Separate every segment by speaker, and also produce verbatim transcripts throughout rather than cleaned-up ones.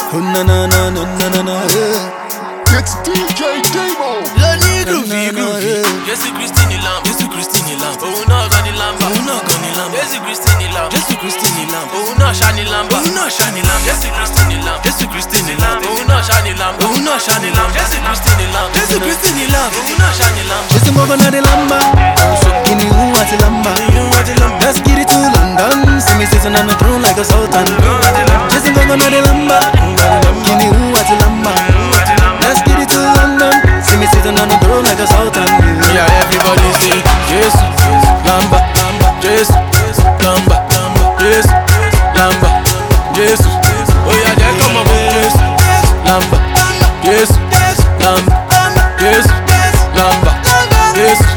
Speaker 1: Oh na na na na na na na.
Speaker 2: It's D J Demo.
Speaker 3: Loni groovy groovy. Jésù Kristi ni lamb, Jésù Kristi ni lamb. Òun náà gan ni lamba, òun náà gan ni lamba. Jésù Kristi ni lamb, Jésù Kristi ni lamb. Òun náà ṣá ni lamba, òun náà ṣá ni lamb. Jésù Kristi ni lamb, Jésù Kristi ni lamb. Òun náà ṣá ni lamba, òun náà ṣá ni lamb. Jésù Kristi ni lamb, Jésù Kristi ni lamb. Òun náà ṣá ni lamba.
Speaker 1: Jésù ngogo na de lamba. Kini who ati lamba. Let's get it to London. See me sitting on the throne like a sultan. Jésù ngogo na de lamba. Kini who ati lamba. Let's get it to London. See me sitting on the throne like a sultan.
Speaker 3: Yeah, everybody say Jésù, lamba, Jésù, lamba, Jésù, lamba, Jésù. Oh yeah, there come on, Jésù, lamba, Jésù, lamba, Jésù, lamba, Jésù.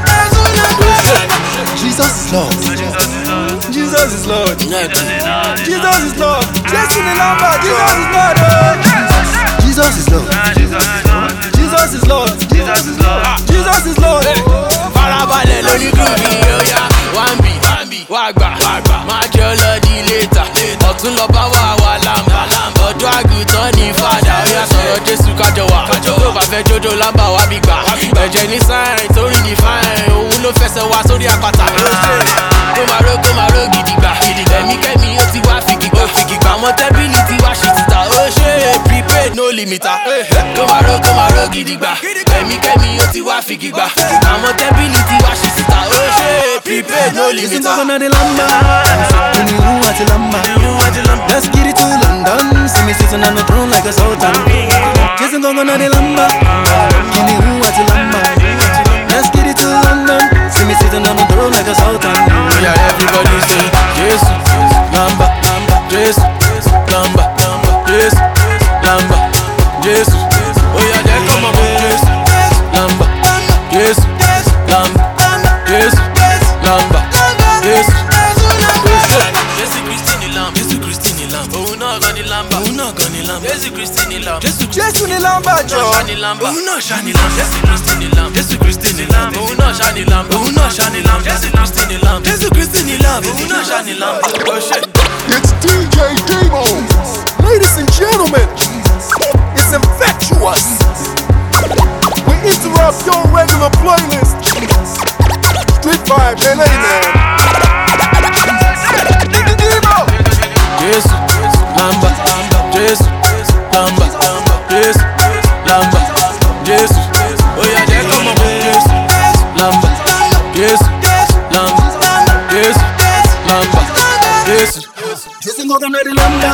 Speaker 1: Jesus is Lord. Jesus is Lord. Jesus is Lord. Jésù ni lamba. Jesus is Lord. Jesus is Lord. Jesus is Lord. Jesus is Lord. Jesus is Lord.
Speaker 3: Farabalẹ̀ lórí groovy, oh yeah. One B, wá gbà, máa jẹ́ ọlọ́dí later. Ọ̀tún lọ bá wà wà lámbà. Ọ̀dọ́ àgùntàn ní fàdà. Ó yá sọ̀rọ̀ Jésù kájọ wà. Tó bá fẹ́ jójó lámbà wá bí gbà. Ẹ̀jẹ̀ ní sáìn torí ní fáìn. Òun ló fẹsẹ̀ wá sórí àpáta. Kó máa ró kó máa ró gidigba. Ẹ̀mí kẹ́mi ó ti wá fìgìgbà. Àwọn tẹ́bílì ti wá ṣì títà. Ó ṣe é prepaid no limiter. Kó máa ró kó máa ró gidigba. Ẹ̀mí kẹ́mi ó ti wá fìgìgbà. Àwọn tẹ́bílì ti wá ṣì títà. Ó ṣe é prepaid no
Speaker 1: Jésù
Speaker 3: limiter.
Speaker 1: ngogo na de lamba. Kini who ati lamba. Let's get it to London. See me sitting on the throne like a sultan. Jésù ngogo na de lamba. Kini who ati lamba. Let's get it to London. See me sitting on the throne like a sultan.
Speaker 3: Yeah, everybody say Jésù, lamba, Jésù, lamba, Jésù, lamba, Jésù. Oh yeah, there come on, Jésù, lamba, Jésù, lamba, Jésù, lamba, Jésù. Jésù Kristi ni lamb, Jésù Kristi ni lamb. Òun náà gan ni lamba, òun náà gan ni lamba. Jésù Kristi ni lamb, Jésù
Speaker 1: Jésù ni lamba jọ.
Speaker 3: ṣá ni lamba, òun náà ṣá ni lamba. Jésù Kristi ni lamb, Jésù Kristi ni lamb. Òun náà ṣá ni lamba, òun náà ṣá ni lamba. Jésù Kristi ni lamb, Jésù Kristi ni lamb. Òun náà ṣá ni lamba. Oh shit.
Speaker 2: It's D J Demo. Ladies and gentlemen, it's infectious. We interrupt your regular playlist. Street Vibes, L A man. Demo.
Speaker 3: Jésù, lamba, Jésù, lamba, Jésù, lamba, Jésù. Oh yeah, there come on, Jésù, lamba, Jésù, lamba, Jésù, lamba, Jésù.
Speaker 1: Jésù ngogo na de lamba.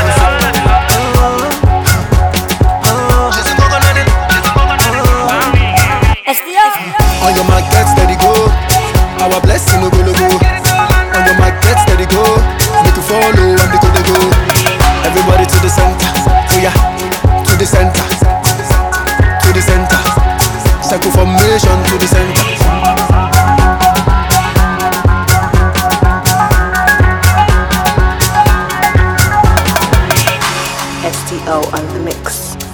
Speaker 1: On your mark, get steady, go. Our blessing will go, go. On your mark, get steady, go. Make you follow and make you go. Everybody to the center, oh yeah, to the center, to the center. Circle formation to the center.
Speaker 4: S T O on the mix.